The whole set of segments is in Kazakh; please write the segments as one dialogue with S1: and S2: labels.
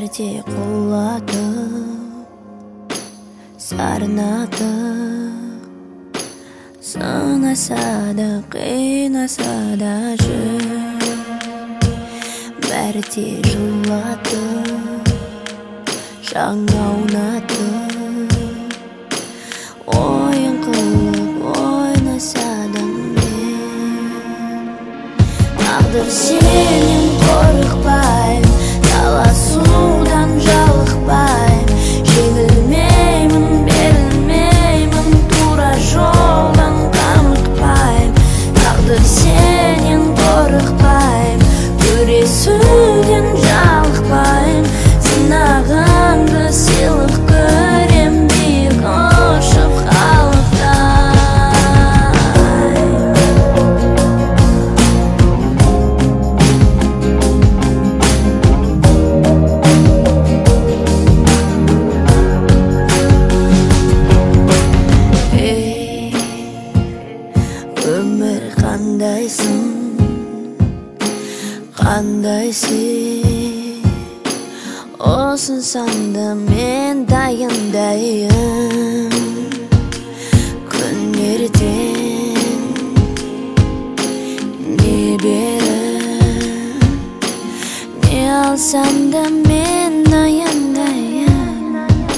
S1: бәрде құлатып сарнатып сынаса да қинаса да жүр бәрде жылатып жаңа аунатып ойын қылып ойнаса да мен тағдыр сенен қорықпаймын таласудан жалықпаймын жеңілмеймін берілмеймін тура жолдан қамықпаймын тағдыр сенен қорықпаймын күресуден жалықпаймын сынағанды сыйлық көрем биік ұшып қалықтай ей өмір қандайсың қандай сен осынсаңда мен дайындайын күн ертең не беріп не алсам да мен аяндайын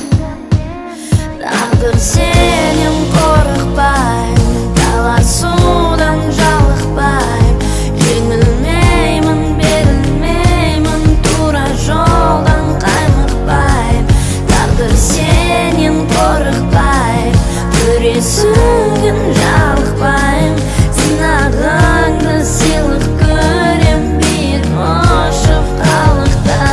S1: тағдыр сенен қорықпаймын таласудан жалықпаймын жеңілмеймін берілмеймін тура жолдан қаймықпаймын тағдыр сенен қорықпаймын күресуден жалықпаймын сынағанды сыйлық көрем биік ұшып қалықтай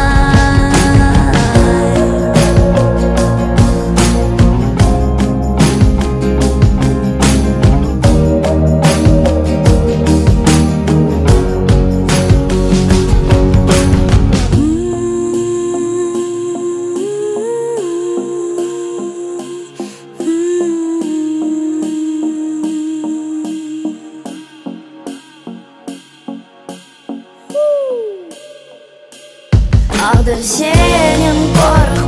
S1: тағдыр сенен қорықпаймын